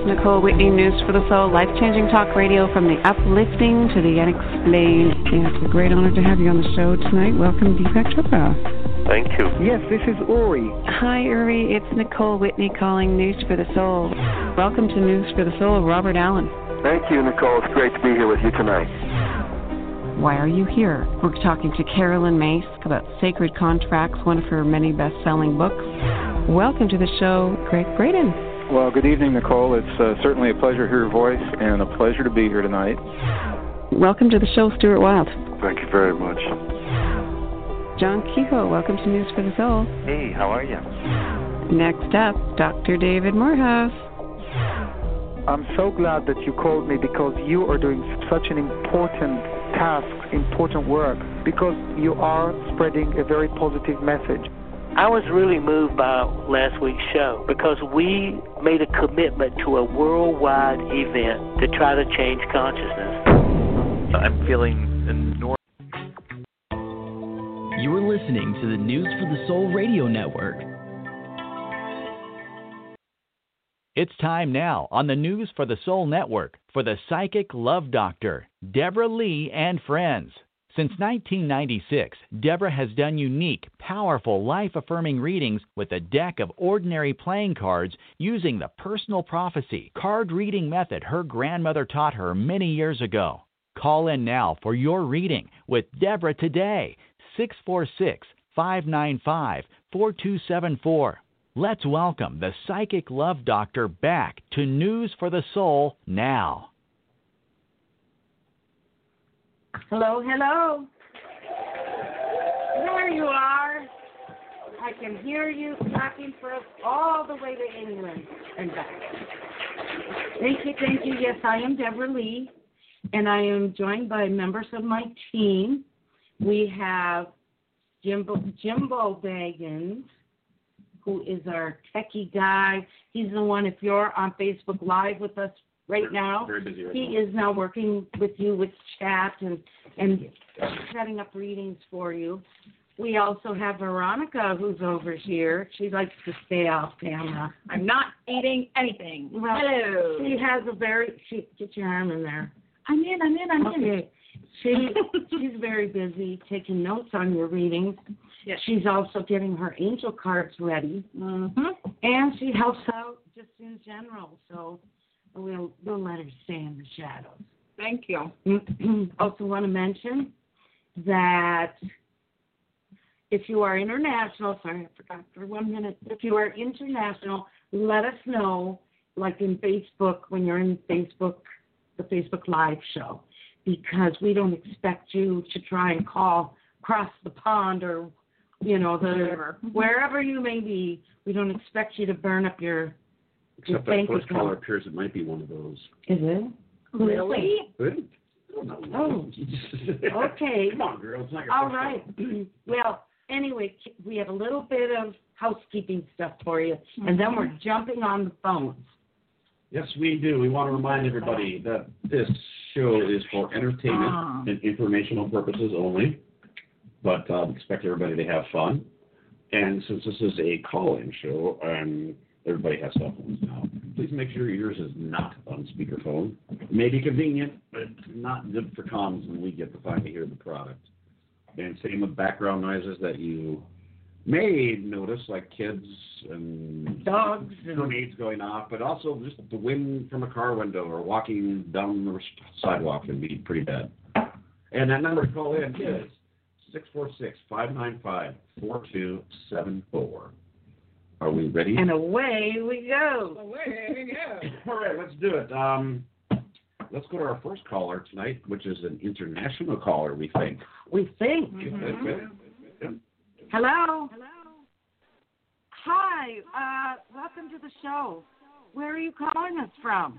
Nicole Whitney, News for the Soul, life-changing talk radio from the uplifting to the unexplained. It's a great honor to have you on the show tonight. Welcome, Deepak Chopra. Thank you. Yes, this is Uri. Hi, Uri. It's Nicole Whitney calling News for the Soul. Welcome to News for the Soul, Robert Allen. Thank you, Nicole. It's great to be here with you tonight. Why are you here? We're talking to Carolyn Myss about Sacred Contracts, one of her many best-selling books. Welcome to the show, Greg Braden. Well, good evening, Nicole. It's certainly a pleasure to hear your voice and a pleasure to be here tonight. Welcome to the show, Stuart Wilde. Thank you very much. John Kehoe, welcome to News for the Soul. Hey, how are you? Next up, Dr. David Morehouse. I'm so glad that you called me because you are doing such an important task, important work, because you are spreading a very positive message. I was really moved by last week's show because we made a commitment to a worldwide event to try to change consciousness. I'm feeling enormous. You are listening to the News for the Soul Radio Network. It's time now on the News for the Soul Network for the Psychic Love Doctor, Deborah Lee and Friends. Since 1996, Deborah has done unique, powerful, life-affirming readings with a deck of ordinary playing cards using the personal prophecy card reading method her grandmother taught her many years ago. Call in now for your reading with Deborah today, 646-595-4274. Let's welcome the Psychic Love Doctor back to News for the Soul now. Hello, hello. There you are. I can hear you talking for us all the way to England and back. Thank you. Yes, I am Deborah Lee, and I am joined by members of my team. We have Jimbo Baggins, who is our techie guy. He's the one, if you're on Facebook Live with us right now, very busy right he now. is now working with you with chat and setting up readings for you. We also have Veronica, who's over here. She likes to stay off camera. I'm not eating anything. Well, hello. She has a very, get your arm in there. I'm in. Okay. She's very busy taking notes on your readings. Yes. She's also getting her angel cards ready. Mm-hmm. And she helps out just in general. So we'll let her stay in the shadows. Thank you. Also want to mention that if you are international, sorry, I forgot for 1 minute. If you are international, let us know, like in Facebook, when you're in Facebook, the Facebook Live show, because we don't expect you to try and call across the pond or, wherever you may be. We don't expect you to burn up your Except that first caller appears it might be one of those. Is it? Really? Good. Oh, okay. Come on, girl. It's not your All first right. call. Well, anyway, we have a little bit of housekeeping stuff for you, and then we're jumping on the phones. Yes, we do. We want to remind everybody that this show is for entertainment and informational purposes only, but expect everybody to have fun. And since this is a call-in show, and everybody has cell phones now, please make sure yours is not on speakerphone. It may be convenient, but it's not good for comms when we get to finally hear the product. And same with background noises that you may notice, like kids and dogs and grenades going off, but also just the wind from a car window or walking down the sidewalk can be pretty bad. And that number to call in is 646-595-4274. Are we ready? And away we go. All right, let's do it. Let's go to our first caller tonight, which is an international caller, we think. We think. Mm-hmm. Hello. Hi. Welcome to the show. Where are you calling us from?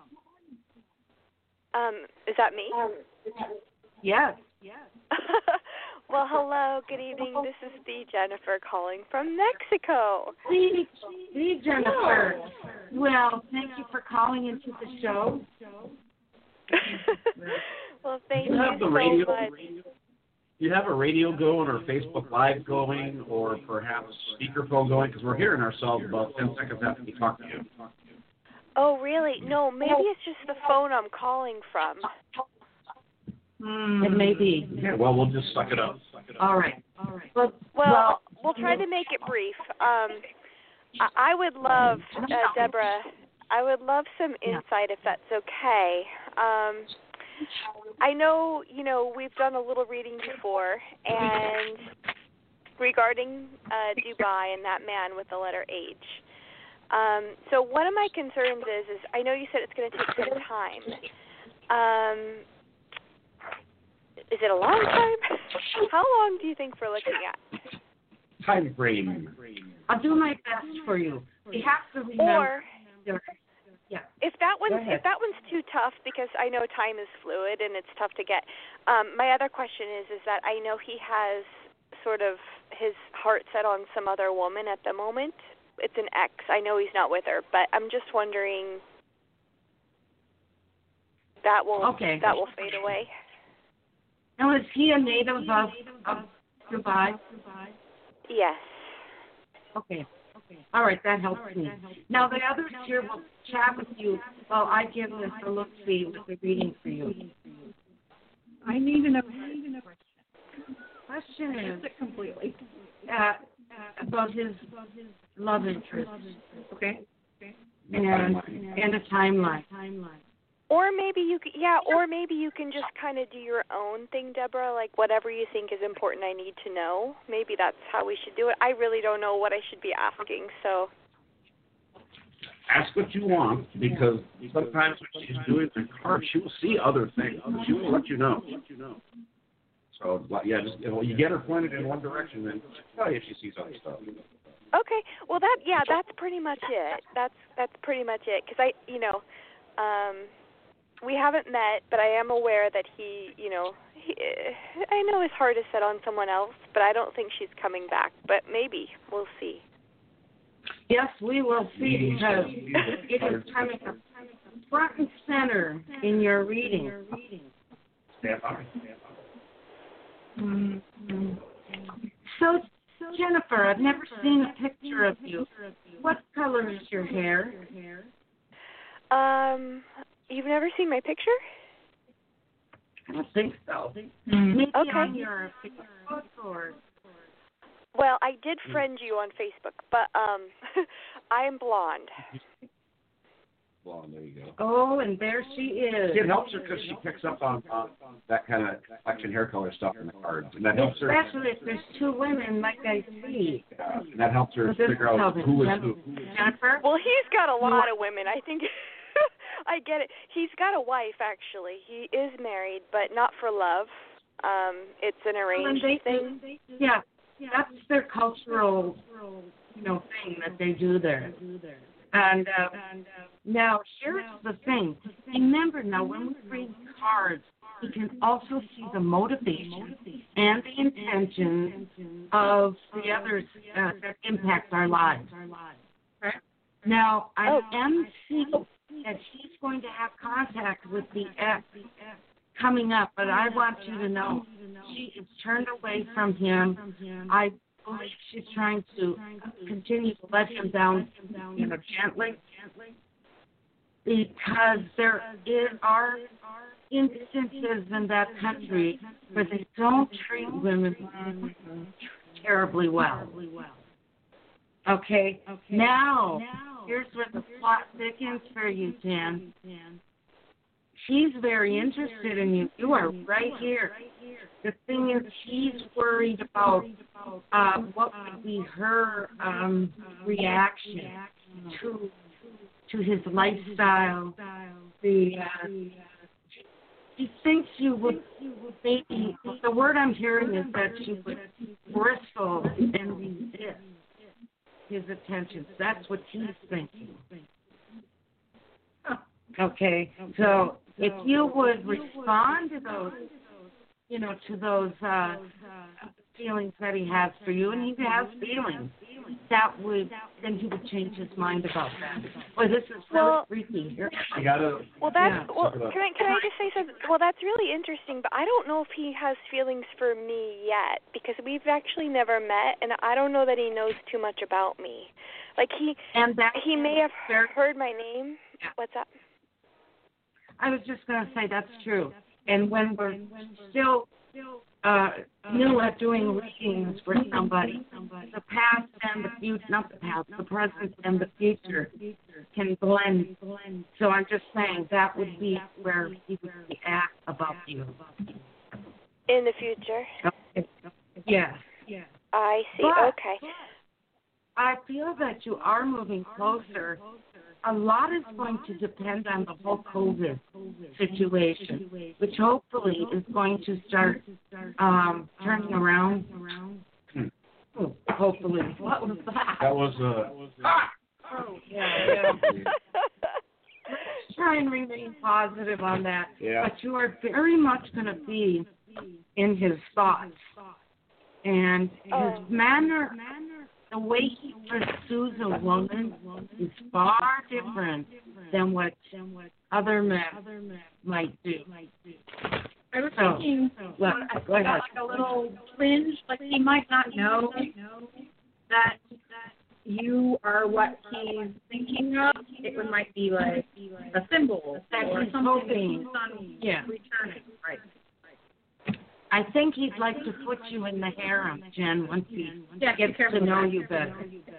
Is that me? Yes. Well, hello. Good evening. This is the Jennifer calling from Mexico. The Jennifer. Well, thank you for calling into the show. Well, thank you so much. You have a radio going or Facebook Live going or perhaps speakerphone going? Because we're hearing ourselves about 10 seconds after we talk to you. Oh, really? No, maybe it's just the phone I'm calling from. It may be. Yeah, well, we'll just suck it up. All right. Well, we'll try to make it brief. I would love, Deborah, I would love some insight if that's okay. I know, we've done a little reading before, and regarding Dubai and that man with the letter H. So one of my concerns is I know you said it's going to take some time. Is it a long time? How long do you think we're looking at? Time frame. I'll do my best for you. You have to remember. If that one's too tough, because I know time is fluid and it's tough to get. My other question is that I know he has sort of his heart set on some other woman at the moment. It's an ex. I know he's not with her, but I'm just wondering that will fade away. Now, is he a native of Dubai? Yes. Okay. All right, that helps me. Now, the others here will chat with you while I give this a look-see with the reading for you. I need to know. Question is completely about his love interest. Okay. And a timeline. Or maybe you can just kind of do your own thing, Deborah, like whatever you think is important I need to know. Maybe that's how we should do it. I really don't know what I should be asking, so. Ask what you want, because sometimes when she's doing the card, she will see other things. She will let you know. So, yeah, just you get her pointed in one direction, then she'll tell you if she sees other stuff. Okay. Well, that's pretty much it. That's pretty much it, because we haven't met, but I am aware that I know his heart is set on someone else, but I don't think she's coming back. But maybe. We'll see. Yes, we will see, because it is coming up front and center in your reading. Stand by. So, Jennifer, I've never seen a picture of you. What color is your hair? You've never seen my picture? I don't think so. Maybe Okay. on your Facebook or... Well, I did friend you on Facebook, but I am blonde. Blonde, there you go. Oh, and there she is. It helps her because she picks up on that kind of complexion hair color stuff in the cards. And that helps her. Especially if there's two women like I see. And that helps her figure out who is who. Jennifer? Well, he's got a lot of women. I think I get it. He's got a wife, actually. He is married, but not for love. It's an arranged thing. Yeah, that's their cultural, thing that they do there. And now, here's the thing. Remember, now, when we read cards, we can also see the motivation and the intention of the others that impact our lives. Right? Now, I am seeing that she's going to have contact with the ex coming up, but I want you to know she is turned away from him. I believe she's trying to continue to let him down, gently, because there are instances in that country where they don't treat women terribly well. Okay. Now, here's where the plot thickens for you, Jan. She's very interested in you. You are right here. The thing is, she's worried about what would be her reaction to his lifestyle. She thinks you would maybe, the word I'm hearing is that she would bristle and resist his attentions. That's what she's thinking. Okay, so if you would respond to those, to those feelings that he has for you, and he has feelings, then he would change his mind about that. Well, this is really freaky here. Can I just say something? Well, that's really interesting, but I don't know if he has feelings for me yet, because we've actually never met, and I don't know that he knows too much about me. Like he may have heard my name, What's up? I was just going to say that's true. And when we're still new at doing readings for somebody, the past and the future, not the past, the present and the future can blend. So I'm just saying that would be where he would react about you. In the future? Yes. I see. But okay. I feel that you are moving closer. A lot is going to depend on the whole COVID situation, which hopefully is going to start turning around. Oh, hopefully. What was that? That was Oh, yeah. Let's try and remain positive on that. Yeah. But you are very much going to be in his thoughts. And his manner, the way he pursues a woman is far different than what other men might do. I was thinking, go ahead. like a little twinge, like he might not know that you are what he's thinking of. It might be like a symbol that or he's something hoping. that he's returning. Right. I think he'd like to put you in the harem, Jen, once he gets to know you better.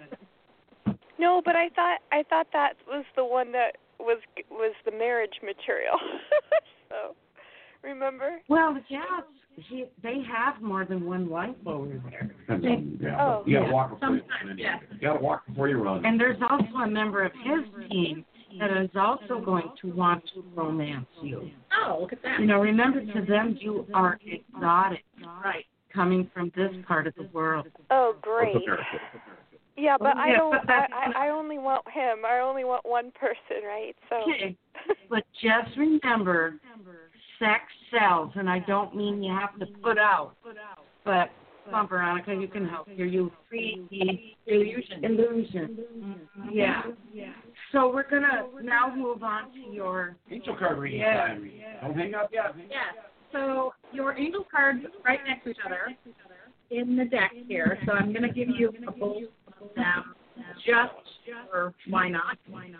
No, but I thought that was the one that was the marriage material. So, remember? Well, yeah, they have more than one wife over there. Oh, you gotta walk before you run. Yeah. You gotta walk before you run. And there's also a member of his team that is also going to want to romance you. Oh, look at that. You know, remember, to them you are exotic, right? Coming from this part of the world. Oh, great. Yeah, but I don't. But I only want him. I only want one person, right? So. Okay. But just remember, sex sells, and I don't mean you have to put out. But, come on, Veronica, you can help here. You free the illusion. Yeah. So we're going to now move on to your angel card reading time. Don't hang up yet. Yeah. So your angel cards right next to each other in the deck here. So I'm going to give you a both of them just for why not.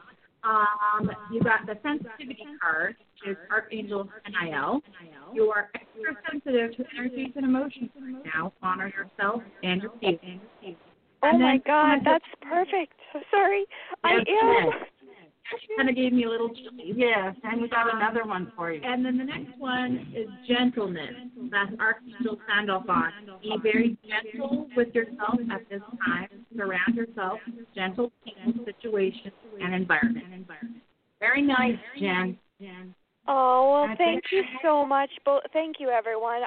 You got the sensitivity card, which is Archangel Aniel. You are extra sensitive to energies and emotions right now. Honor yourself and your feelings. Oh my God, that's perfect. Sorry, I am. Kind of gave me a little chilly. Yes, and we got another one for you. And then the next one is gentleness. That's Archangel Sandalphon. Be very gentle with yourself at this time. Surround yourself with gentle people, situations, and environment. Very nice, Jen. Oh, well, thank you so much. Thank you, everyone.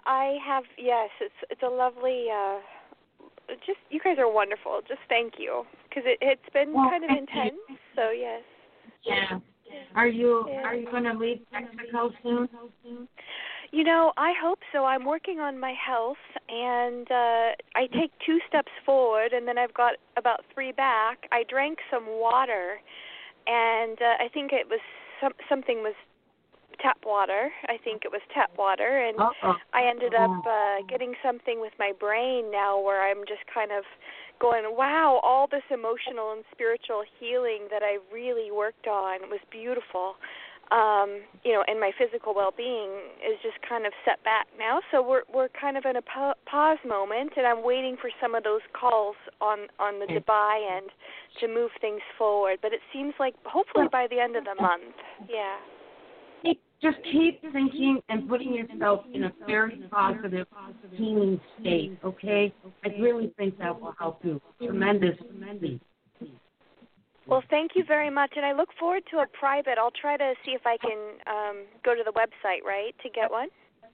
It's a lovely, just, you guys are wonderful. Just thank you. Because it's been kind of intense, so yes. Yeah. Are you going to leave Mexico soon? You know, I hope so. I'm working on my health, and I take 2 steps forward, and then I've got about 3 back. I drank some water, and I think it was something was tap water. I think it was tap water, and I ended up getting something with my brain now where I'm just kind of going, wow, all this emotional and spiritual healing that I really worked on was beautiful. And my physical well-being is just kind of set back now. So we're kind of in a pause moment, and I'm waiting for some of those calls on the Dubai end to move things forward. But it seems like hopefully by the end of the month, yeah. Just keep thinking and putting yourself in a very positive, healing state, okay? I really think that will help you tremendously. Well, thank you very much, and I look forward to a private. I'll try to see if I can go to the website, right, to get one?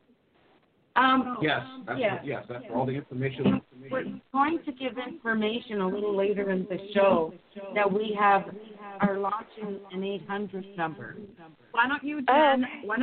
Yes, that's for all the information. We're going to give information a little later in the show that we are launching an 800 number. Why don't you, Jen,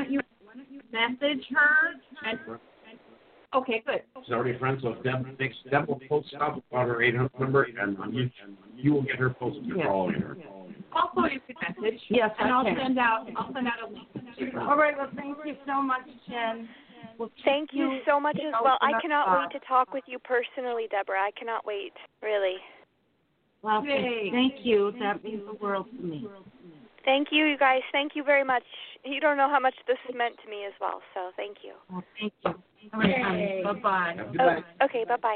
message her? Okay, good. She's already friends with Deb will post out about her 800 number, and you will get her posted to following her. Also, you can message. Yes, and I'll send out a link. All right. Well, thank you so much, Jen. Thank you so much as well. I cannot wait to talk with you personally, Deborah. I cannot wait, really. Well, thank you. That means the world to me. Thank you, you guys. Thank you very much. You don't know how much this has meant to me as well, so thank you. Well, thank you. All right, bye-bye. Okay, bye-bye.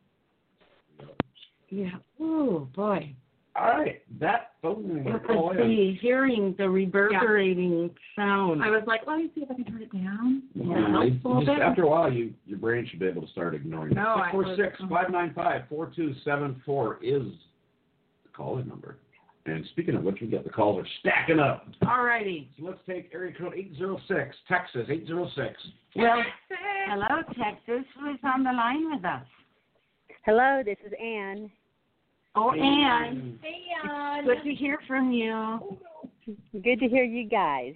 Yeah. Ooh, boy. All right. Let's see, hearing the reverberating sound. I was like, let me see if I can turn it down. After a while, your brain should be able to start ignoring it. No, 646-595-4274 is the call-in number. And speaking of which, we got the calls are stacking up. All righty. So let's take area code 806, Texas, 806. Well, hello, Texas. Who is on the line with us? Hello, this is Ann. Oh, Ann. Hey, Ann. Good to hear from you. Good to hear you guys.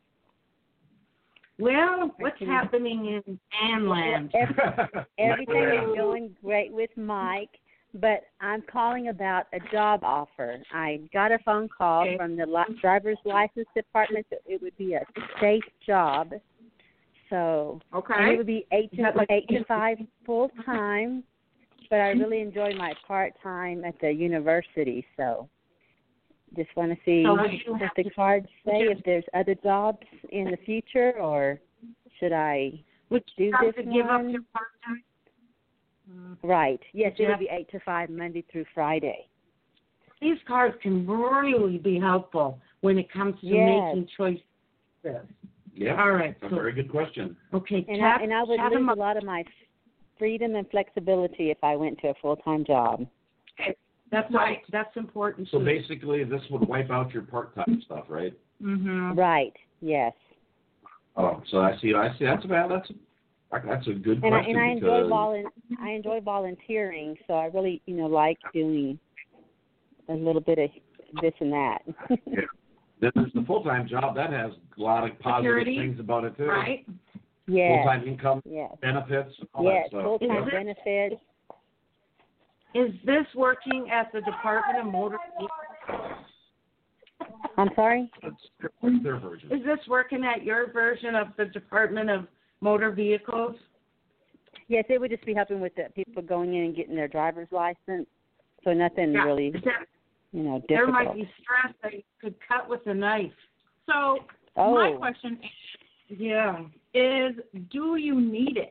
Well, what's happening in Annland? Everything is going great with Mike, but I'm calling about a job offer. I got a phone call from the driver's license department that it would be a safe job. So and it would be 8 to 5 full time, but I really enjoy my part time at the university. So just want to see what the cards say, if there's other jobs in the future, or should I do this to give up your part time? Right. Yes, it would be 8 to 5, Monday through Friday. These cards can really be helpful when it comes to making choices. Yeah. All right. A very good question. Okay. And I would lose a lot of my freedom and flexibility if I went to a full-time job. That's right. That's important. So basically, this would wipe out your part-time stuff, right? Mm-hmm. Right. Yes. Oh, so I see. That's a good question. And I enjoy volunteering, so I really, like doing a little bit of this and that. Yeah. Then there's the full-time job that has a lot of positive things about it too. Right. Yes. Full-time income, benefits, all that stuff. Full-time benefits. Is this working at the Department of Motor Vehicles? I'm sorry? That's their version. Is this working at your version of the Department of Motor Vehicles? Yes, it would just be helping with the people going in and getting their driver's license. So nothing really, difficult. There might be stress that you could cut with a knife. So my question is, do you need it?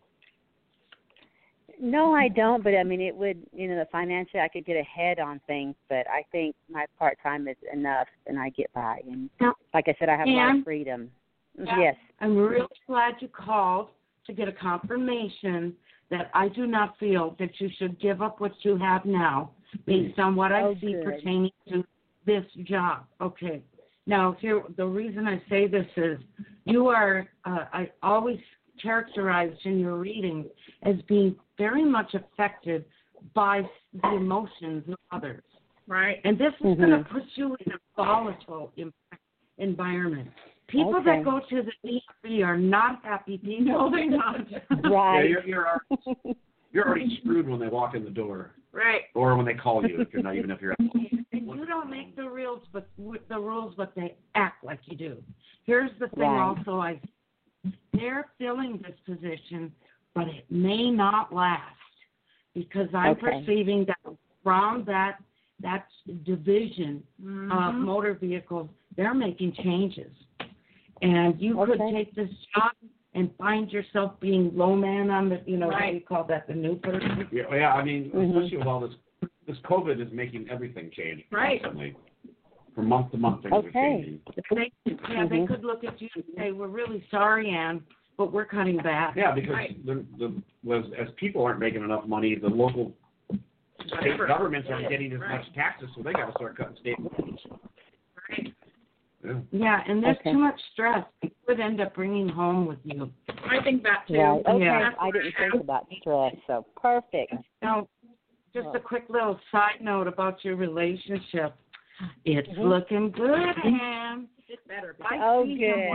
No, I don't, but I mean, it would, financially I could get ahead on things, but I think my part-time is enough and I get by. And like I said, I have a lot of freedom. Yes. I'm really glad you called to get a confirmation that I do not feel that you should give up what you have now based on what I see pertaining to this job. Okay. Now, the reason I say this is you are, I always characterized in your reading as being very much affected by the emotions of others. Right. And this is going to put you in a volatile environment. People that go to the DMV are not happy people. No, they're not. Right. Yeah, you're already screwed when they walk in the door. Right. Or when they call you, even if you're at home. And you don't make the rules, but they act like you do. Here's the thing also, they're filling this position, but it may not last because I'm perceiving that from that division of motor vehicles, they're making changes. And you could take this job and find yourself being low man on the, what do you call that, the new person? Yeah, I mean, especially with all this COVID is making everything change constantly. From month to month, things are changing. They could look at you and say, we're really sorry, Ann, but we're cutting back. Yeah, because as people aren't making enough money, the local state governments aren't getting as much taxes, so they got to start cutting state loans. Right. Yeah, and there's too much stress. It could end up bringing home with you. I think that too. Right. Okay. I didn't think about stress, so perfect. Now, just a quick little side note about your relationship. It's looking good, Ann. It's better. I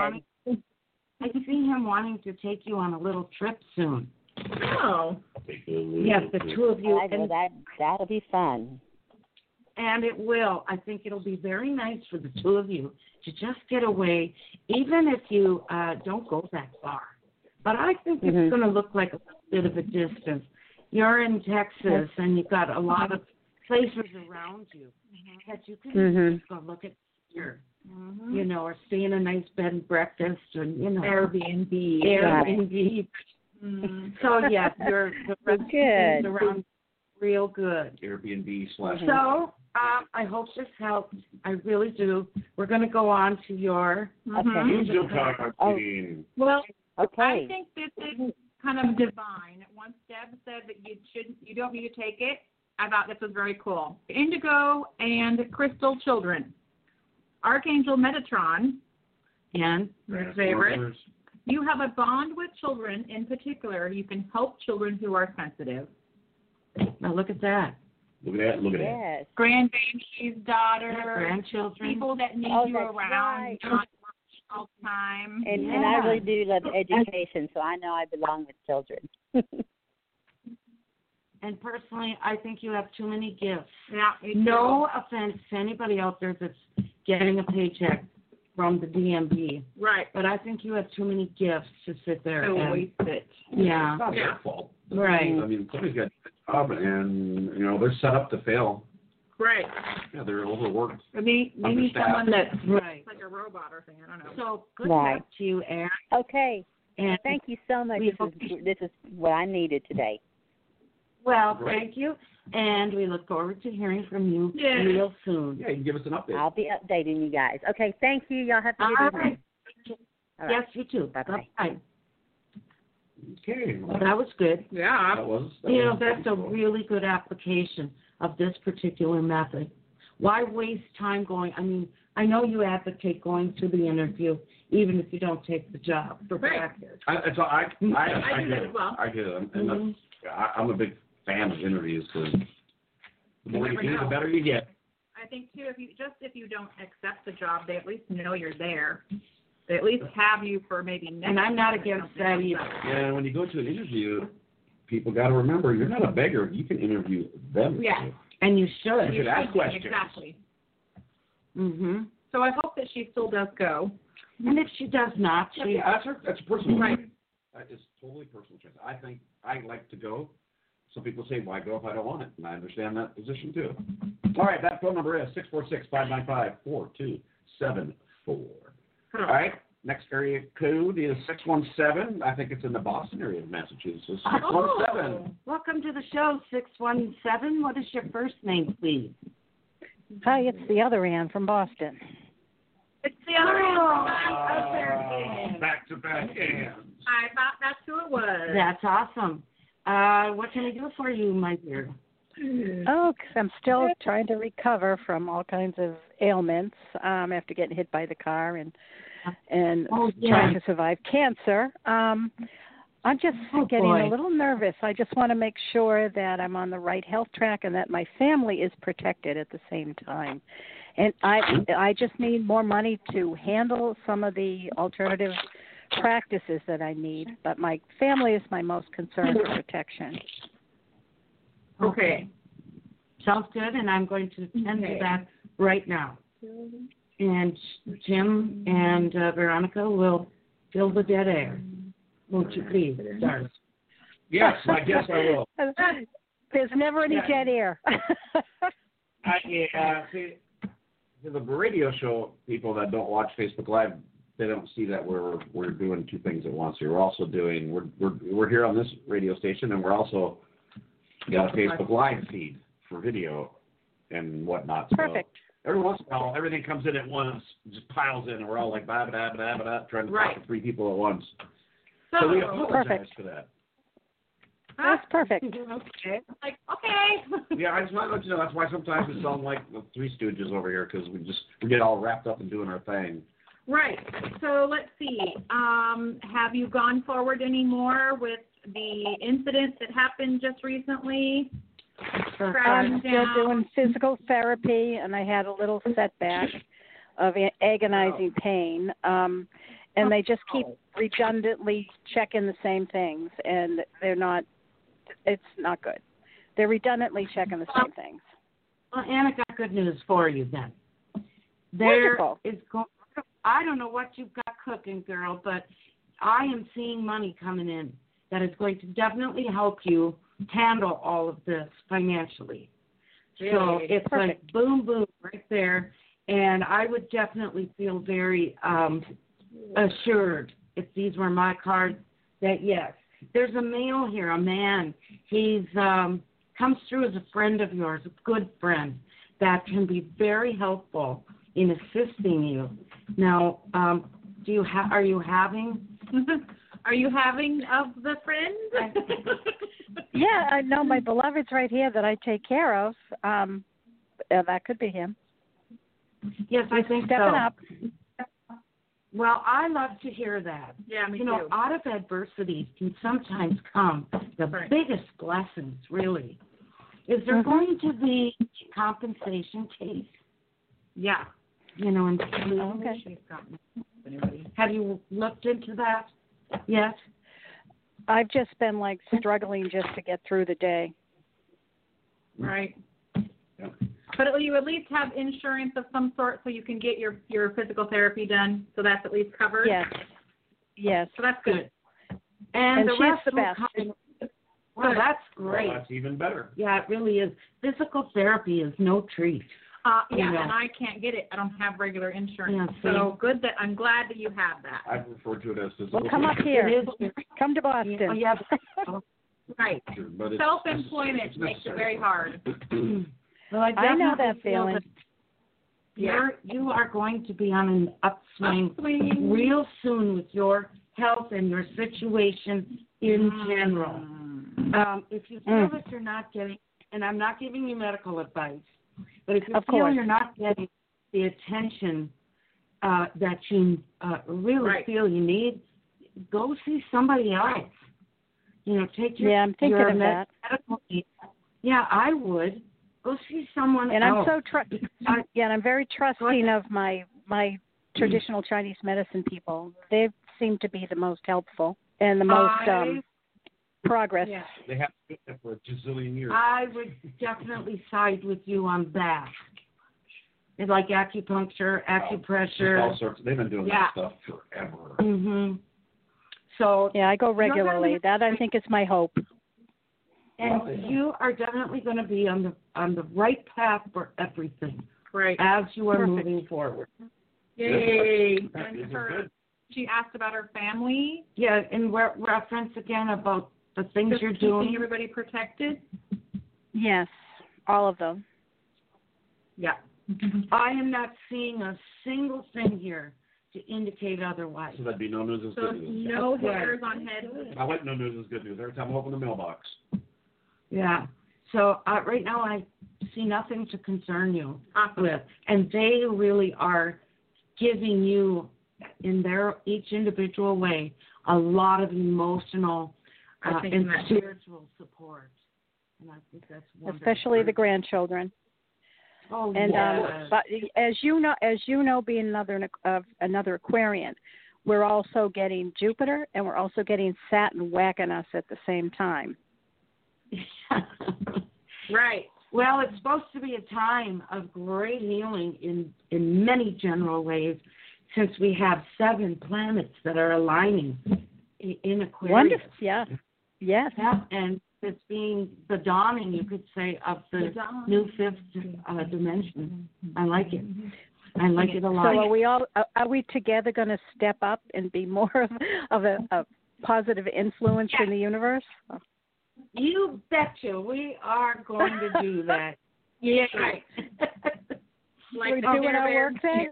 see him wanting to take you on a little trip soon. Oh. Yes, the two of you. That'll be fun. And it will. I think it'll be very nice for the two of you to just get away, even if you don't go that far. But I think it's going to look like a bit of a distance. You're in Texas, and you've got a lot of places around you that you can just go look at here. you know, or stay in a nice bed and breakfast, or you know, Airbnb. So yes, the rest of things around real good. Airbnb / So I hope this helps. I really do. We're going to go on to your. Well, I think this is kind of divine. Once Deb said that you don't need to take it, I thought this was very cool. Indigo and Crystal Children. Archangel Metatron. And your favorite. You have a bond with children. In particular, you can help children who are sensitive. Now look at that. Look at that. Grandbabies, daughters, grandchildren, people that need you around, right. not all the time. And I really do love education, so I know I belong with children. And personally, I think you have too many gifts. Yeah. No offense to anybody out there that's getting a paycheck from the DMV. Right. But I think you have too many gifts to sit there and waste it. Yeah. It's not their fault. Right. I mean, somebody's got a job, and you know they're set up to fail. Right. Yeah, they're overworked. Maybe someone that's right, like a robot or something. I don't know. So good luck to you, Erin. Okay. And thank you so much. This is what I needed today. Well, thank you, and we look forward to hearing from you real soon. Yeah, you can give us an update. I'll be updating you guys. Okay, thank you. Y'all have a good evening. All Yes, you too. Bye-bye. Okay. Well, that was good. Yeah. That's a really good application of this particular method. Why waste time going? I mean, I know you advocate going to the interview, even if you don't take the job for practice. I get it. as well. I get it. And I'm a big fan of interviews because the more you do, the better you get. I think too, if you don't accept the job, they at least know you're there. They at least have you for maybe next. And I'm not against that either. And when you go to an interview, people got to remember you're not a beggar. You can interview them. Yeah. And you should. You should ask questions. Exactly. Mm-hmm. So I hope that she still does go. And if she does not, that's a personal right. choice. It's totally personal choice. I think I like to go. Some people say, why go if I don't want it? And I understand that position too. All right, that phone number is 646-595-4274. All right, next area code is 617. I think it's in the Boston area of Massachusetts. 617. Welcome to the show, 617. What is your first name, please? Hi, it's the other Ann from Boston. It's the other Ann. Back-to-back Anns. I thought that's who it was. That's awesome. What can we do for you, my dear? Oh, 'cause I'm still trying to recover from all kinds of ailments after getting hit by the car and trying to survive cancer. I'm just getting a little nervous. I just want to make sure that I'm on the right health track and that my family is protected at the same time. And I just need more money to handle some of the alternative practices that I need, but my family is my most concern for protection. Okay. Sounds good, and I'm going to attend to that right now. And Jim and Veronica will fill the dead air. Won't you please, darling? Yes, I guess I will. There's never any dead air. See, the radio show people that don't watch Facebook Live, they don't see that we're doing two things at once. We're also doing we're here on this radio station, and we're also got a Facebook Live feed for video and whatnot. Perfect. So every once in a while, everything comes in at once, just piles in, and we're all like trying to talk to three people at once. So we apologize for that. That's perfect. Okay. Like, okay. Yeah, I just want to let you know that's why sometimes we sound like the Three Stooges over here because we get all wrapped up in doing our thing. Right. So let's see. Have you gone forward anymore with the incident that happened just recently? I'm still doing physical therapy, and I had a little setback of agonizing pain. And they just keep redundantly checking the same things, and it's not good. They're redundantly checking the same things. Well, Anna got good news for you then. Wonderful. I don't know what you've got cooking, girl, but I am seeing money coming in that is going to definitely help you handle all of this financially. Really? So it's like boom, boom right there. And I would definitely feel very assured if these were my cards that, yes, there's a male here, a man. He's comes through as a friend of yours, a good friend that can be very helpful in assisting you. Now, are you having? Are you having of the friend? Yeah, I know my beloved's right here that I take care of. That could be him. Yes, I think stepping so. up. Well, I love to hear that. Yeah, me too. Out of adversity can sometimes come the biggest blessings, really. Is there going to be a compensation case? Yeah. Okay. Have you looked into that yet? I've just been struggling just to get through the day. Right. Yeah. But you at least have insurance of some sort so you can get your physical therapy done, so that's at least covered? Yes. So that's good. And the she's rest the best. Well, that's great. Well, that's even better. Yeah, it really is. Physical therapy is no treat. And I can't get it. I don't have regular insurance. Yeah, so good that I'm glad that you have that. I refer to it as physical. Well, come up here. Come to Boston. Right. But Self-employment makes it very hard. Well, I know that feeling. You are going to be on an upswing real soon with your health and your situation in general. If you feel that you're not getting, and I'm not giving you medical advice, but if you feel you're not getting the attention that you really feel you need, go see somebody else. Take your I'm thinking of that. medical needs. Yeah, I would. Go see someone and else. And I'm very trusting of my traditional Chinese medicine people. They seem to be the most helpful and the most progress. Yeah. They have been there for a gazillion years. I would definitely side with you on that. It's like acupuncture, acupressure. All sorts. They've been doing that stuff forever. Mm-hmm. So I go regularly. That I think is my hope. And you are definitely going to be on the right path for everything. Right. As you are moving forward. Yay! She asked about her family. Yeah, and reference again about the things you're doing. Keeping everybody protected. Yes, all of them. Yeah. I am not seeing a single thing here to indicate otherwise. So that'd be no news is good news. No hairs on head. I like no news is good news. Every time I open the mailbox. Yeah. So right now I see nothing to concern you with. And they really are giving you, in their each individual way, a lot of emotional and spiritual support. And I think that's wonderful. Especially the grandchildren. Oh, and yes. But as you know, being another Aquarian, we're also getting Jupiter and we're also getting Saturn whacking us at the same time. Right. Well, it's supposed to be a time of great healing in many general ways, since we have 7 planets that are aligning in Aquarius. Wonderful. Yeah. Yes. Yeah, and it's being the dawning, you could say, of the new 5th dimension. I like it. I like it a lot. So are we together going to step up and be more of a positive influence in the universe? You betcha. We are going to do that. Yeah. We're doing our work then?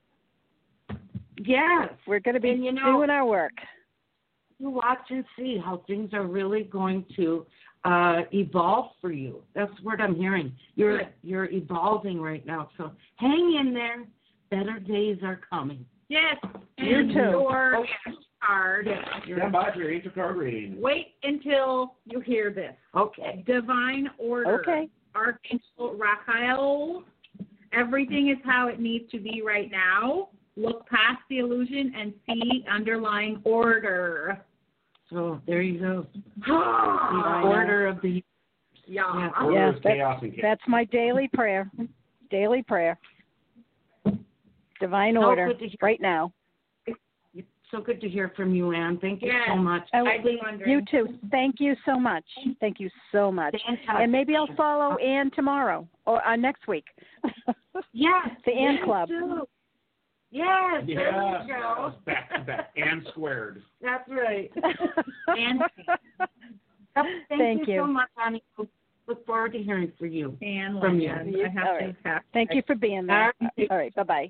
Yes. We're going to be doing our work. You watch and see how things are really going to evolve for you. That's what I'm hearing. You're evolving right now. So hang in there. Better days are coming. Yes. You too. Your card. Stand by for your angel card reading. Wait until you hear this. Okay. Divine order. Okay. Archangel Raphael. Everything is how it needs to be right now. Look past the illusion and see underlying order. So there you go. The order of the Yes, that's my daily prayer. Daily prayer. Divine order right now. so good to hear from you, Ann. Thank you so much. You too. Thank you so much. Thank you so much. And maybe I'll follow Ann tomorrow or next week. Yes. The Ann Club. Too. Yes. Yeah. There you go. Back to back. Ann squared. That's right. Ann. Thank you so much, Annie. Look forward to hearing from you. And from you. Thank you for being there. All right. Bye-bye.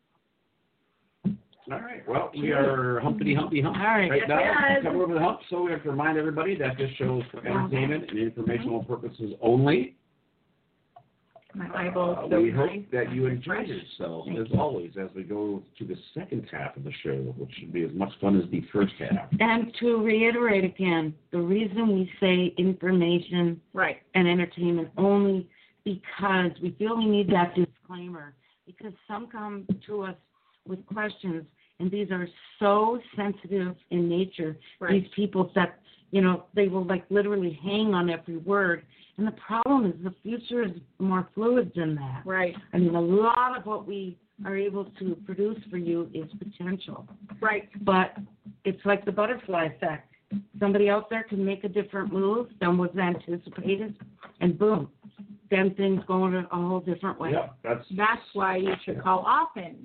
All right. Well, we are humpity hump. All right. Now, come over the hump. So we have to remind everybody that this show is for entertainment and informational purposes only. My eyeballs. We hope that you enjoy yourself, as always, as we go to the second half of the show, which should be as much fun as the first half. And to reiterate again, the reason we say information and entertainment only because we feel we need that disclaimer, because some come to us with questions, and these are so sensitive in nature, these people that, they will literally hang on every word. And the problem is the future is more fluid than that. Right. I mean, a lot of what we are able to produce for you is potential. Right. But it's like the butterfly effect. Somebody out there can make a different move than was anticipated, and boom, then things go in a whole different way. Yep, that's why you should call often.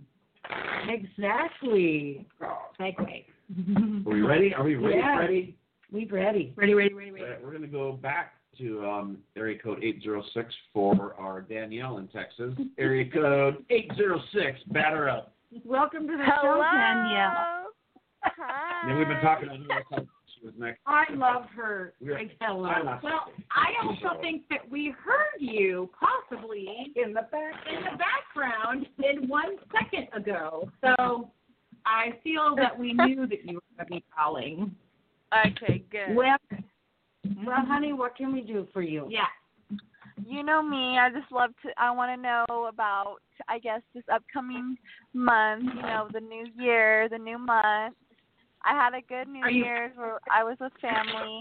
Exactly. Segue. Are we ready? Are we ready? Yeah. Ready? We're ready. Ready. We're going to go back to area code 806 for our Danielle in Texas. Area code 806, batter up. Welcome to the show, Danielle. Hi. And we've been talking to her. She was next. I love her. Hello. Well, I also think that we heard you possibly in the background in 1 second ago. So I feel that we knew that you were going to be calling. Okay, good. Well, honey, what can we do for you? Yeah. You know me. I want to know about, I guess, this upcoming month, the new year, the new month. I had a good New Year's where I was with family.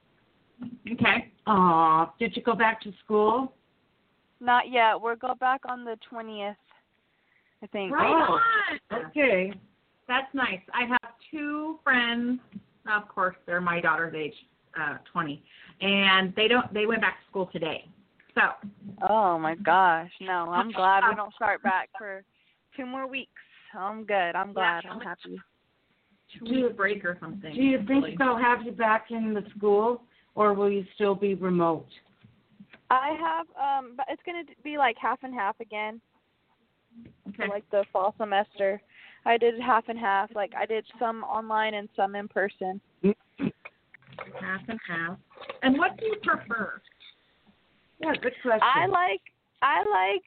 Okay. Aw, did you go back to school? Not yet. We'll go back on the 20th, I think. Right. Okay. That's nice. I have 2 friends. Of course, they're my daughter's age, 20, and they went back to school today. So. Oh my gosh! No, I'm glad we don't start back for 2 more weeks. I'm good. I'm glad. I'm happy. 2 break or something. Do you think they'll have you back in the school, or will you still be remote? I have, but it's gonna be like half and half again. Okay. So like the fall semester. I did half and half. Like I did some online and some in person. Half and half. And what do you prefer? Yeah, good question. I like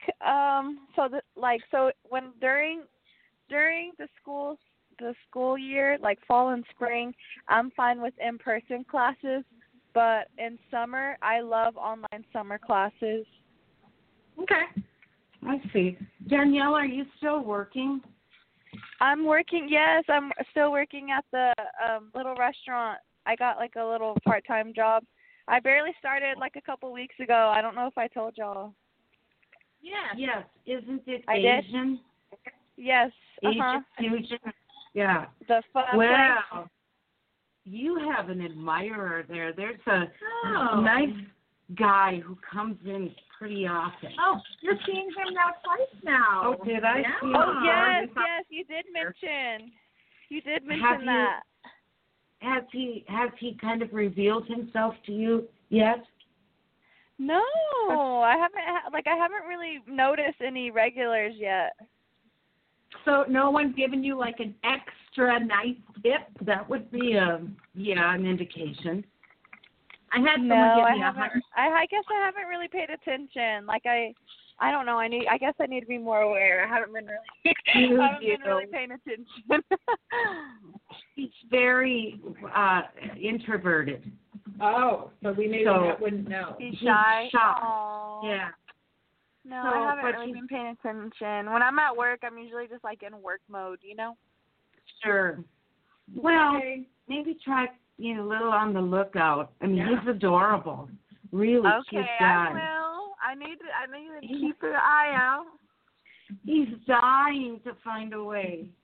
so when during the school year, like fall and spring, I'm fine with in-person classes, but in summer, I love online summer classes. Okay. I see. Danielle, are you still working? I'm working. Yes, I'm still working at the little restaurant. I got like a little part-time job. I barely started like a couple weeks ago. I don't know if I told y'all. Yeah. Yes. Isn't it Asian? Yes. Asian fusion. Yeah. The fun place. You have an admirer there. There's a nice guy who comes in pretty often. Oh, you're seeing him now twice now. Oh, did I? Yeah. Oh, yes, you did mention. You did mention that. Has he kind of revealed himself to you yet? No, I haven't really noticed any regulars yet. So no one's given you like an extra nice tip? That would be an indication. I had someone give me I guess I haven't really paid attention. Like I don't know. I guess I need to be more aware. I haven't been really paying attention. He's very introverted. Oh, so we maybe wouldn't know. He's shy. Aww. Yeah. No, I haven't really been paying attention. When I'm at work, I'm usually just like in work mode, Sure. Well, maybe try a little on the lookout. I mean, he's adorable. Really cute guy. Okay, I will. I need to keep an eye out. He's dying to find a way.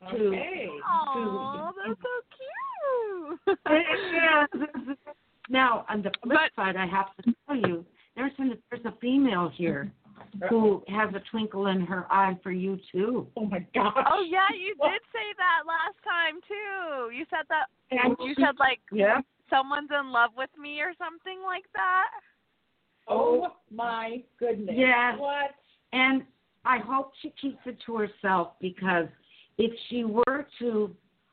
Oh, that's so cute. Yeah. Now, on the flip side, I have to tell you, there's a female here who has a twinkle in her eye for you, too. Oh, my gosh. Oh, yeah, you did say that last time, too. You said that, you said, like, someone's in love with me or something like that. Oh, my goodness. Yeah. What? And I hope she keeps it to herself, because if she were to,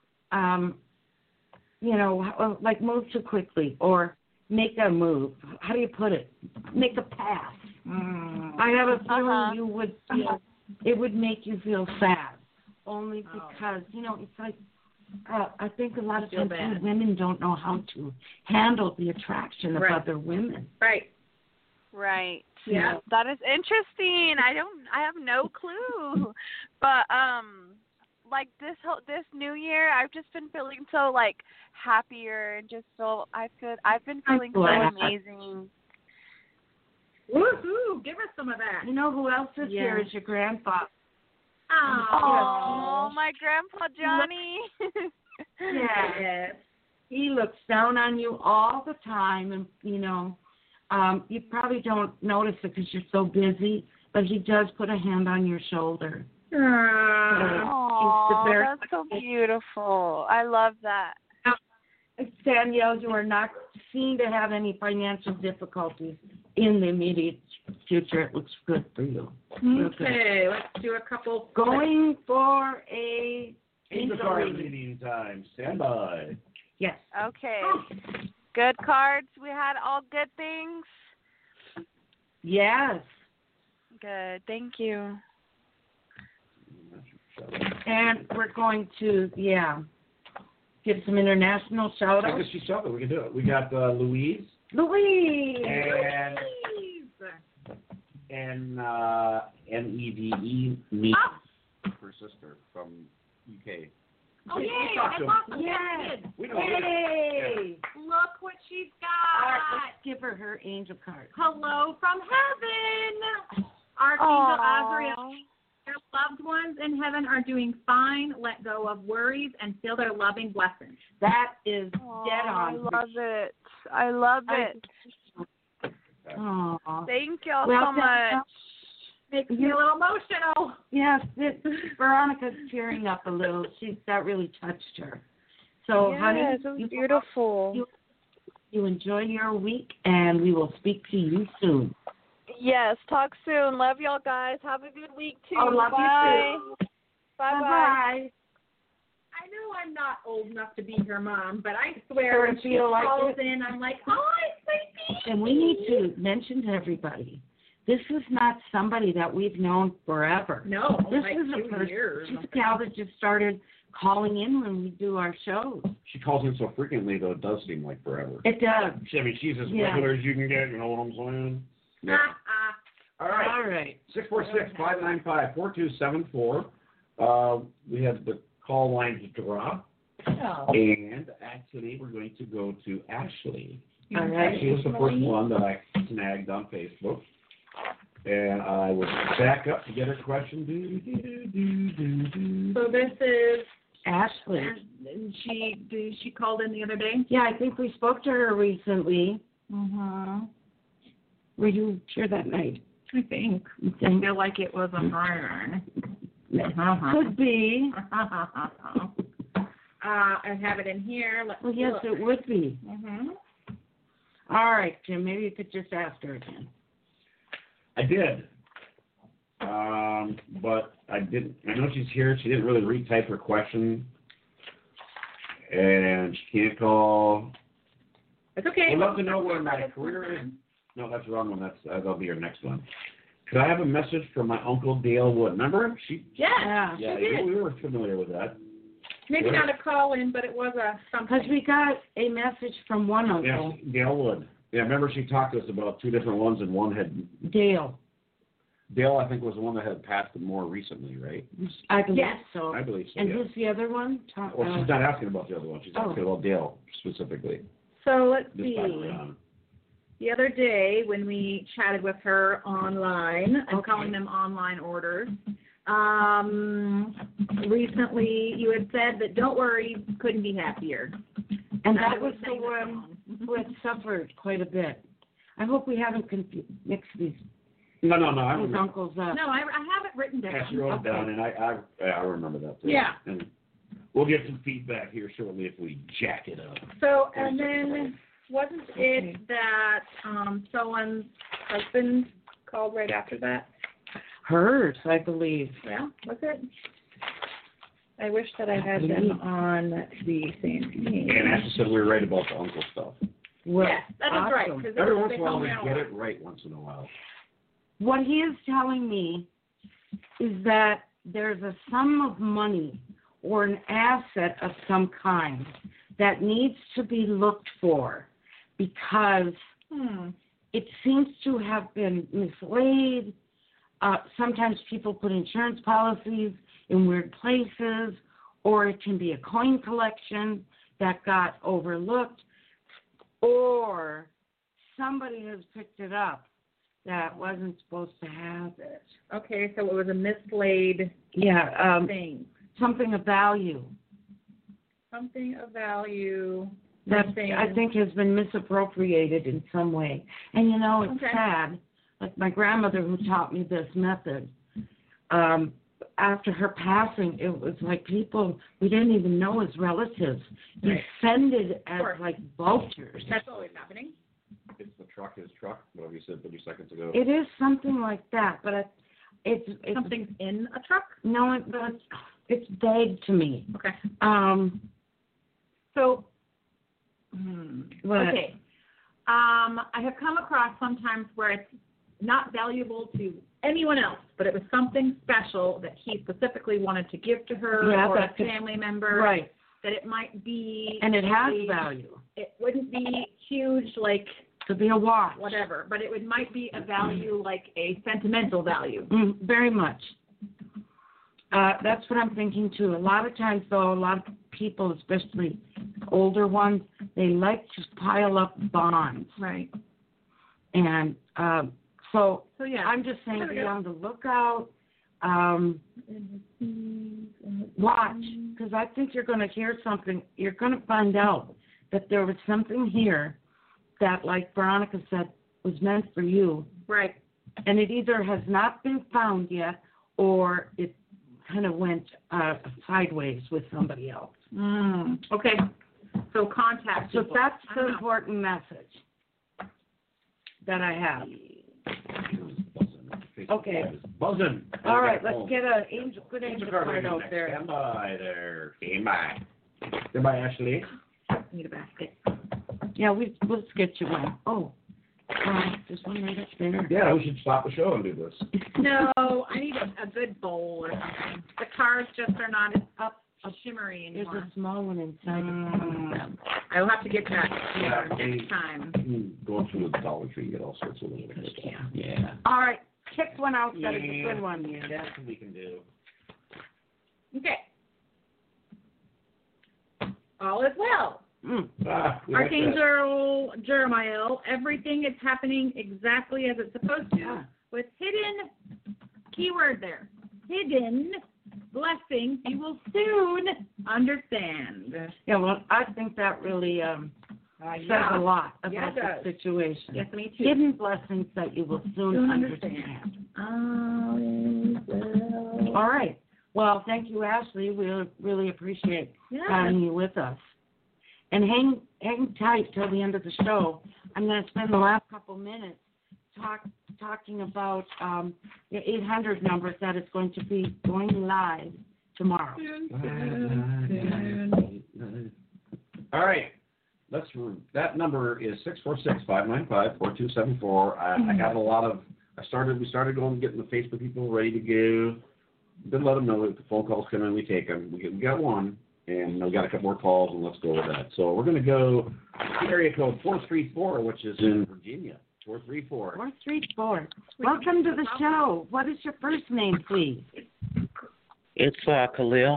like move too quickly or make a move, how do you put it? Make a pass. I have a feeling you would feel, it would make you feel sad, only because, it's like, I think a lot of times women don't know how to handle the attraction of other women. Right. Yeah. That is interesting. I have no clue. But like this new year, I've just been feeling so like happier and just so I've been feeling so amazing. Woohoo! Give us some of that. You know who else is here is your grandpa. Oh, my grandpa Johnny. Yes. He looks down on you all the time, and you probably don't notice it because you're so busy, but he does put a hand on your shoulder. Oh, that's so beautiful. I love that. Danielle, you are not seen to have any financial difficulties in the immediate future. It looks good for you. Okay, let's do a couple. Going for a angel card reading time. Stand by. Yes. Okay. Good cards. We had all good things. Yes. Good. Thank you. And we're going to, give some international shout-outs. Because she's shouting, we can do it. We got Louise. And Neve, me, her sister from UK. Oh, yay! I love them. Yes. We know. Yay! Look what she's got. All right, let's give her angel card. Hello from heaven. Archangel Azrael. Your loved ones in heaven are doing fine. Let go of worries and feel their loving blessings. That is dead on. I love it. Thank y'all so much. Makes me a little emotional. Yes, Veronica's tearing up a little. That really touched her. So, honey, it was beautiful. You enjoy your week, and we will speak to you soon. Yes, talk soon. Love y'all guys. Have a good week too. Love Bye. You too. Bye. I know I'm not old enough to be her mom, but I swear when she calls in, I'm like, it's my baby. And we need to mention to everybody, this is not somebody that we've known forever. No, this like is a 2 person. years. She's a gal that just started calling in when we do our shows. She calls in so frequently, though, it does seem like forever. It does. She's as regular as you can get, you know what I'm saying? Yeah. All right. 646-595-4274. We have the call lines drop. And actually, we're going to go to Ashley. All right. Ashley was the first one that I snagged on Facebook. And I will back up to get her question. So this is Ashley. And she called in the other day? Yeah, I think we spoke to her recently. Mm-hmm. Were you here that night? I think. I feel like it was a burn. Could be. I have it in here. Well, yes, it would be. Mm-hmm. All right, Jim, maybe you could just ask her again. I did. But I didn't. I know she's here. She didn't really retype her question. And she can't call. It's okay. I'd love to know where my career is. No, that's the wrong one. That'll be your next one. Could I have a message from my Uncle Dale Wood? Remember? Yeah, she did. We were familiar with that. Maybe not a call in, but it was something. Because we got a message from one uncle. Yes, Dale Wood. Yeah, remember she talked to us about 2 different ones, and one had... Dale, I think, was the one that had passed more recently, right? I believe so. I believe so, And who's the other one? Well, she's not asking about the other one. She's asking about Dale, specifically. So let's This see. time around. The other day when we chatted with her online, I'm calling them online orders, Recently, you had said that don't worry, couldn't be happier. And that was the one who had suffered quite a bit. I hope we haven't mixed these. No. These uncles up. No, I have it written down. She wrote it down, and I remember that too. Yeah. And we'll get some feedback here shortly if we jack it up. So, and then wasn't it that someone's husband called right after that? Hers, I believe. Yeah, was it? I wish that I had them on the same page. And Ashley said we were right about the uncle stuff. Well, yes, that is right. Every once in a while we get it right once in a while. What he is telling me is that there's a sum of money or an asset of some kind that needs to be looked for because it seems to have been mislaid. Sometimes people put insurance policies in weird places, or it can be a coin collection that got overlooked, or somebody has picked it up that wasn't supposed to have it. Okay, so it was a mislaid thing. Something of value. Something of value. That I think has been misappropriated in some way. And you know, it's sad. Like my grandmother who taught me this method, after her passing, it was like people we didn't even know as relatives descended as like vultures. That's always happening. It's the truck, his truck, whatever you said 30 seconds ago. It is something like that, but it's something's in a truck? No, it's vague to me. Okay. Okay. I have come across sometimes where it's not valuable to anyone else, but it was something special that he specifically wanted to give to her or a family member. Right. That it might be. And it has value. It wouldn't be huge, like. To be a watch. Whatever, but it might be a value, like a sentimental value. Very much. That's what I'm thinking too. A lot of times, though, a lot of people, especially older ones, they like to pile up bonds. Right. And so yeah. I'm just saying, be on the lookout. Watch, because I think you're going to hear something. You're going to find out that there was something here that, like Veronica said, was meant for you. Right. And it either has not been found yet, or it kind of went sideways with somebody else. Okay. So contact people. So that's the important message that I have. Okay. Buzzing. All right, let's get a good angel card out there. Stand by there. Stand by. Stand by, Ashley. Need a basket. Yeah, we'll get you one. Oh, there's one right up there. Yeah, we should stop the show and do this. No, I need a good bowl or something. The cards just are not as shimmery anymore. There's a small one inside them. I will have to get that next time. Go through the Dollar Tree and get all sorts of little things. Yeah. All right, pick one out that is a good one. Yeah, that's what we can do. Okay. All is well. Archangel Jeremiah, everything is happening exactly as it's supposed to, with hidden keyword there. Hidden blessings you will soon understand. Yeah, well, I think that really says a lot about the situation. Yes, me too. Hidden blessings that you will soon understand. All right. Well, thank you, Ashley. We really appreciate having you with us. And hang tight till the end of the show. I'm going to spend the last couple minutes talking about the 800 number that is going to be going live tomorrow. All right. That number is 646-595-4274. I got a lot of. We started going and getting the Facebook people ready to go. Then let them know that the phone calls come in, we take them. We got one. And we got a couple more calls, and let's go with that. So we're going to go area code 434, which is in Virginia. 434. 434. Welcome to the show. What is your first name, please? It's Khalil.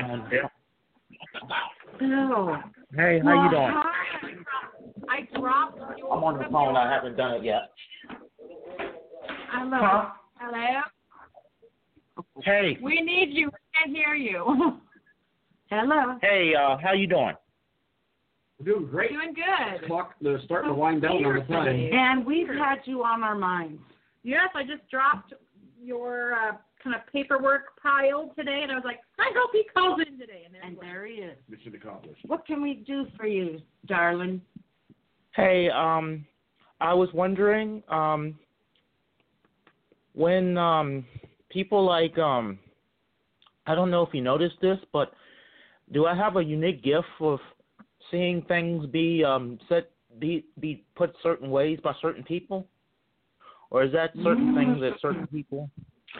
Hello. Hey, how you doing? I dropped your I'm on the phone. I haven't done it yet. Hello. Hello. Hey. We need you. We can't hear you. Hello. Hey, how you doing? We're doing great. Doing good. Clock, they're starting to wind down on the time. And we've had you on our minds. Yes, I just dropped your kind of paperwork pile today, and I was like, I hope he calls in today. And there he is. Mission accomplished. What can we do for you, darling? Hey, I was wondering, when people like, I don't know if you noticed this, but do I have a unique gift of seeing things be be put certain ways by certain people? Or is that certain things that certain people?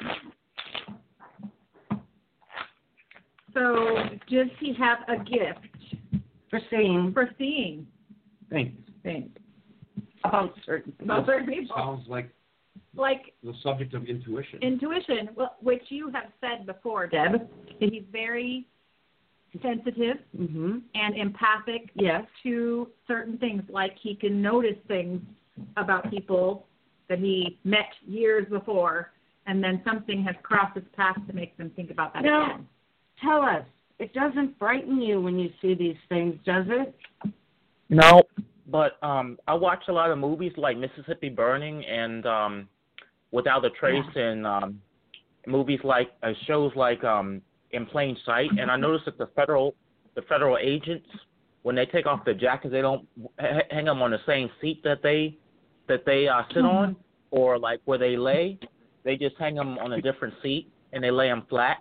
So, does he have a gift for seeing? Thanks. About certain people. Sounds like the subject of intuition. Intuition, well, which you have said before, Deb, that he's very sensitive and empathic to certain things. Like he can notice things about people that he met years before, and then something has crossed his path to make them think about that again. Tell us, it doesn't frighten you when you see these things, does it? No, but I watch a lot of movies like Mississippi Burning and Without a Trace, and movies like shows like In Plain Sight, and I noticed that the federal agents, when they take off their jackets, they don't hang them on the same seat that they sit on, or like where they lay. They just hang them on a different seat and they lay them flat.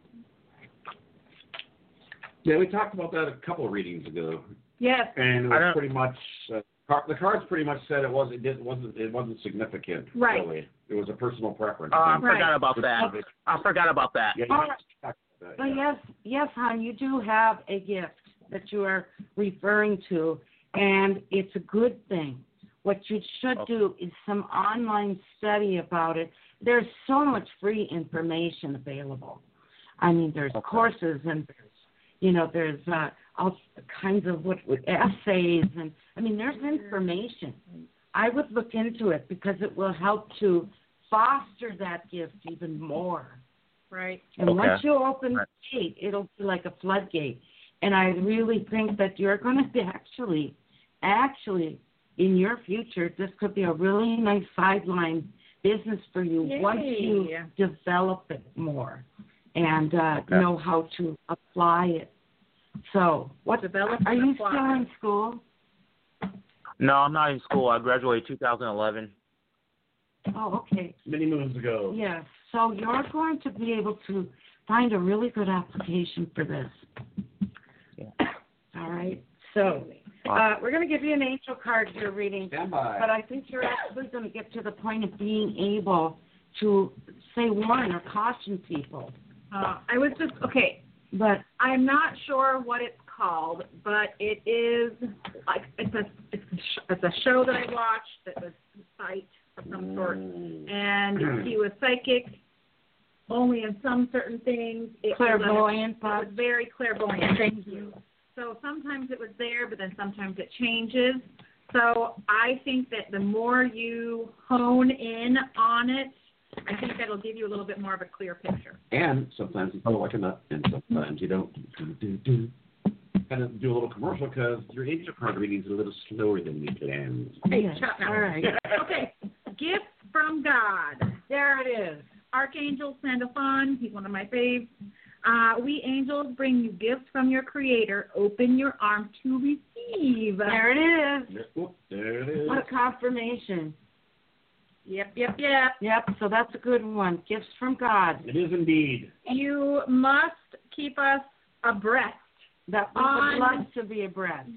Yeah, we talked about that a couple of readings ago. Yes. And it was pretty much the cards pretty much said it wasn't significant. Right. Really. It was a personal preference. I forgot about that. Yeah, But yes, hon, you do have a gift that you are referring to, and it's a good thing. What you should do is some online study about it. There's so much free information available. I mean, there's courses and there's all kinds of essays, and I mean, there's information. I would look into it because it will help to foster that gift even more. Right. And once you open the gate, it'll be like a floodgate. And I really think that you're going to be actually, in your future, this could be a really nice sideline business for you once you develop it more and know how to apply it. So, are you still in school? No, I'm not in school. I graduated 2011. Oh, okay. Many moons ago. Yes. So you're going to be able to find a really good application for this. Yeah. All right. So we're going to give you an angel card for your reading. Stand by. But I think you're actually going to get to the point of being able to say warn or caution people. I was just, but I'm not sure what it's called, but it is like it's a show that I watched that was site of some sort, and he was psychic only in some certain things. Clairvoyant. It was very clairvoyant. Thank you. So sometimes it was there, but then sometimes it changes. So I think that the more you hone in on it, I think that'll give you a little bit more of a clear picture. And sometimes you feel like a nut, and sometimes you don't. Kind of do a little commercial because your angel card reading is a little slower than we planned. Yes. All right. Okay. Gifts from God. There it is. Archangel Sandalphon. He's one of my faves. We angels bring you gifts from your Creator. Open your arms to receive. There it is. There it is. What a confirmation. Yep. So that's a good one. Gifts from God. It is indeed. You must keep us abreast. That we would love to be abreast.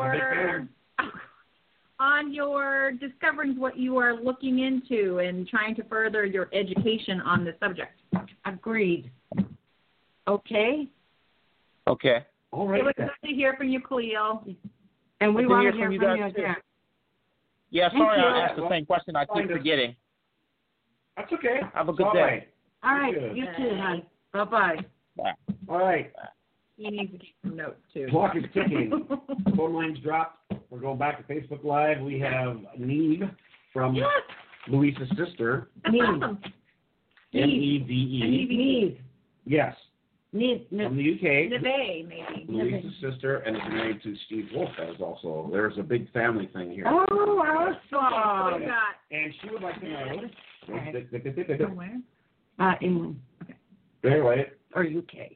On your discovering what you are looking into and trying to further your education on the subject. Agreed. Okay. Okay. All right. It was good to hear from you, Cleo. And we want to hear from you again. Yeah, sorry I asked the same question. I keep forgetting. That's okay. Have a good day. All right. You too, hon. Bye-bye. Bye. All right. You need to take some notes, too. Clock is ticking. Phone lines dropped. We're going back to Facebook Live. We have Neve from Louisa's sister. That's awesome. Neve. Neve. Yes. Neve. From the UK. Neve, maybe. Louise's sister, and is married to Steve Wolf. That is also, there's a big family thing here. Oh, What awesome. do you got? And she would like to know. From where? England. Very late. Or UK.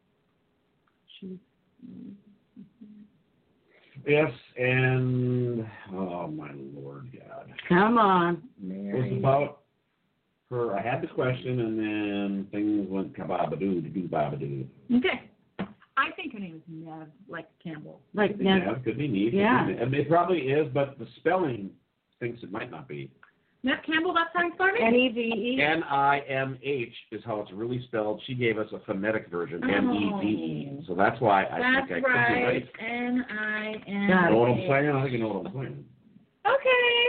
Yes, and oh my Lord God. Come on, It was Mary. about her. I had the question, and then things went kababadoo, doo babadoo. Okay. I think her name is Nev, like Campbell. Like Yeah, Nev. could be Neve. Yeah. And it probably is, but the spelling thinks it might not be. Nev Campbell, that sounds funny? Neve. Nimh is how it's really spelled. She gave us a phonetic version, Oh. Neve. So that's why I That's think I could be right. right. N-I-N. Know what I'm saying? I think you know what I'm saying. Okay,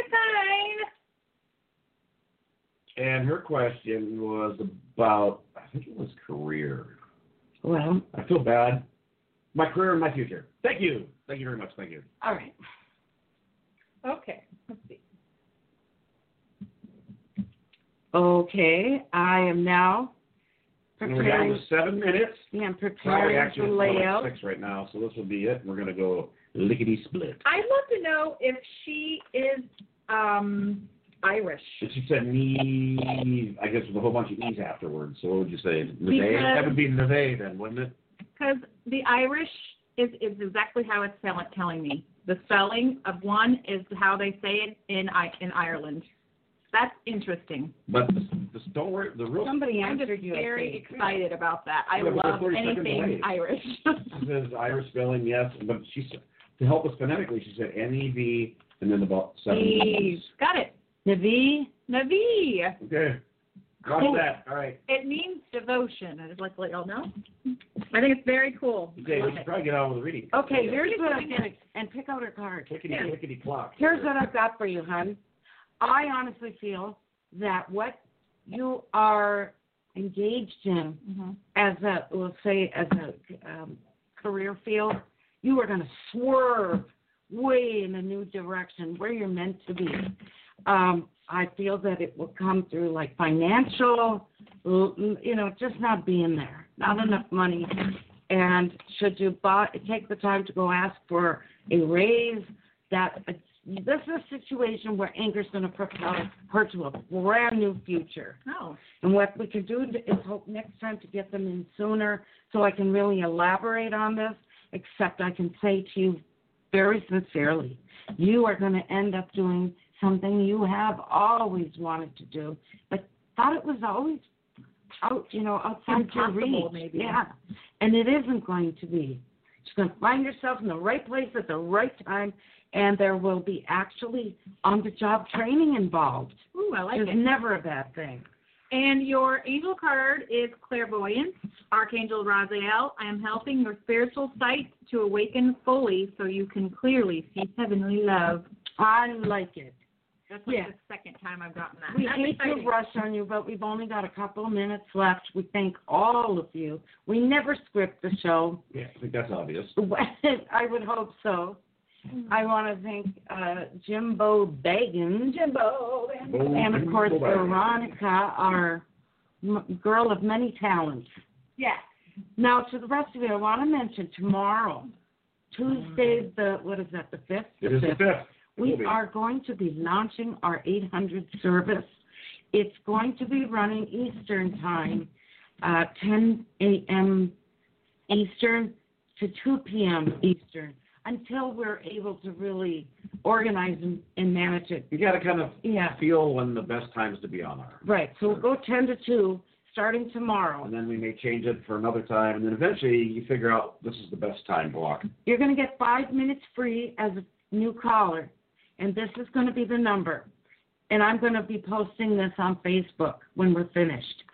fine. And her question was about, I think it was career. Well, I feel bad. My career and my future. Thank you. Thank you very much. Thank you. all right. Okay, let's see. Okay, I am now And we're down preparing. to 7 minutes. Yeah, I'm Probably preparing actually the it's more like layout. 6 right now, so this will be it. We're going to go lickety split. I'd love to know if she is Irish. And she said Neve, I guess with a whole bunch of E's afterwards. So what would you say? Neve? Because- That would be Neve then, wouldn't it? Because the Irish is exactly how it's telling me. The spelling of one is how they say it in Ireland. That's interesting. But don't worry, the real... Somebody I'm just answered you. I very think. excited about that. I Yeah, but love 30 seconds anything away. Irish. She says Irish spelling, yes, but she said, to help us phonetically, she said Neve and then about 7 E's. Got it. Navi. Navi. Okay. Got Cool. that. All right. It means devotion. I just like to let y'all know. I think it's very cool. Okay, we should probably get on with the reading. Okay, here's what I'm getting. And pick out her card. Clickety, clickety clock. Here's what I've got for you, hon. I honestly feel that what you are engaged in as a, we'll say, as a career field, you are going to swerve way in a new direction where you're meant to be. I feel that it will come through like financial, just not being there, not enough money. And should you take the time to go ask for a raise, this is a situation where anger's going to propel her to a brand new future. Oh. And what we can do is hope next time to get them in sooner so I can really elaborate on this, except I can say to you very sincerely, you are going to end up doing something you have always wanted to do, but thought it was always outside your reach. Maybe. Yeah, and it isn't going to be. You're going to find yourself in the right place at the right time, and there will be actually on-the-job training involved. Ooh, I like There's it. never a bad thing. And your angel card is clairvoyance, Archangel Raziel. I am helping your spiritual sight to awaken fully so you can clearly see heavenly love. I like it. That's like the second time I've gotten that. We That's hate exciting. to rush on you, but we've only got a couple of minutes left. We thank all of you. We never script the show. Yeah, I think that's obvious. I would hope so. I want to thank Jimbo Baggins. And, of course, Veronica, our girl of many talents. Yes. Now, to the rest of you, I want to mention tomorrow, Tuesday, the 5th? It is the 5th. We are going to be launching our 800 service. It's going to be running Eastern Time, 10 a.m. Eastern to 2 p.m. Eastern, until we're able to really organize and manage it. You got to kind of feel when the best times to be on are. Right. So we'll go 10 to 2 starting tomorrow. And then we may change it for another time, and then eventually you figure out this is the best time block. You're going to get 5 minutes free as a new caller, and this is going to be the number. And I'm going to be posting this on Facebook when we're finished.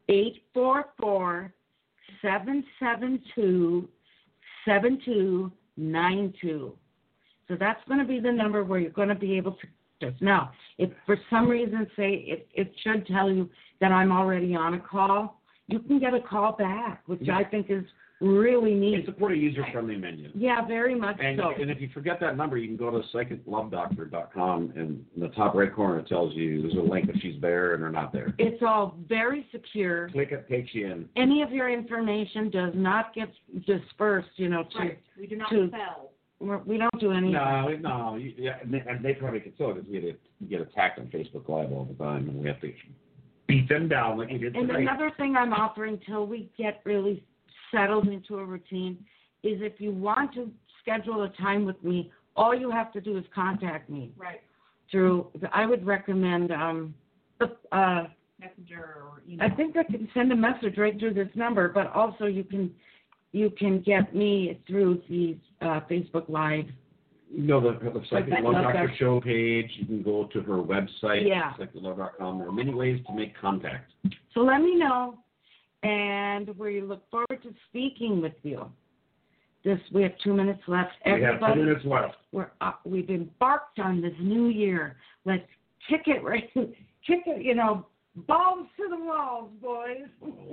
844-772-7292. So that's going to be the number where you're going to be able to just now. If for some reason, say, it should tell you that I'm already on a call, you can get a call back, which I think is really neat. It's a pretty user-friendly menu. Yeah, very much so. And if you forget that number, you can go to psychiclovedoctor.com, and in the top right corner it tells you there's a link if she's there and they're not there. It's all very secure. Click it, takes you in. Any of your information does not get dispersed, Right. We do not sell. We don't do any. No. And they probably could tell because we get attacked on Facebook Live all the time, and we have to beat them down like we did And tonight. another thing I'm offering till we get really settled into a routine is if you want to schedule a time with me, all you have to do is contact me. Right. I would recommend Messenger or email. I think I can send a message right through this number, but also you can get me through the Facebook Live. The Psychic Love Doctor show page. You can go to her website, Yeah. psychiclove.com. There are many ways to make contact. So let me know, and we look forward to speaking with you. We have 2 minutes left. We have 2 minutes left. We've embarked on this new year. Let's kick it, balls to the walls, boys.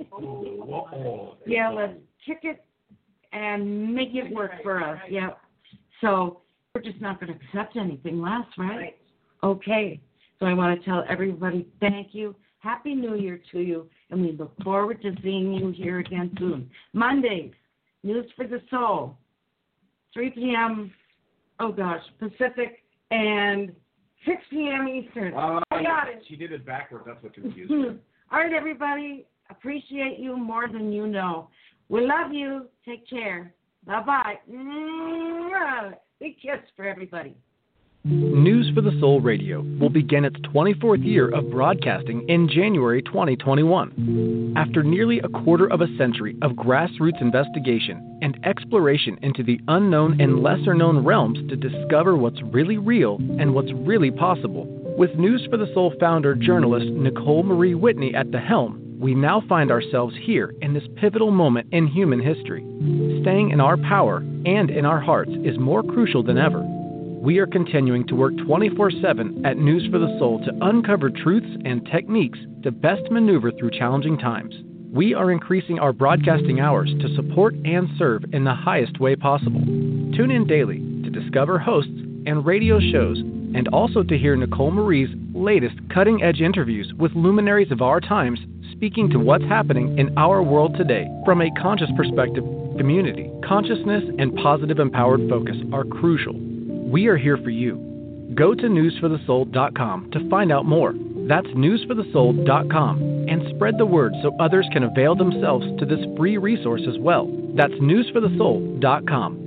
Yeah, let's kick it and make it work for us. Right. Yeah. So we're just not going to accept anything less, right? Okay. So I want to tell everybody thank you. Happy New Year to you, and we look forward to seeing you here again soon. Mondays, News for the Soul, 3 p.m. Pacific, and 6 p.m. Eastern. I got it. She did it backwards. That's what confused me. All right, everybody. Appreciate you more than you know. We love you. Take care. Bye-bye. Big kiss for everybody. News for the Soul Radio will begin its 24th year of broadcasting in January 2021. After nearly a quarter of a century of grassroots investigation and exploration into the unknown and lesser-known realms to discover what's really real and what's really possible, with News for the Soul founder journalist Nicole Marie Whitney at the helm, we now find ourselves here in this pivotal moment in human history. Staying in our power and in our hearts is more crucial than ever. We are continuing to work 24/7 at News for the Soul to uncover truths and techniques to best maneuver through challenging times. We are increasing our broadcasting hours to support and serve in the highest way possible. Tune in daily to discover hosts and radio shows, and also to hear Nicole Marie's latest cutting-edge interviews with luminaries of our times speaking to what's happening in our world today. From a conscious perspective, community, consciousness, and positive empowered focus are crucial. We are here for you. Go to newsforthesoul.com to find out more. That's newsforthesoul.com, and spread the word so others can avail themselves to this free resource as well. That's newsforthesoul.com.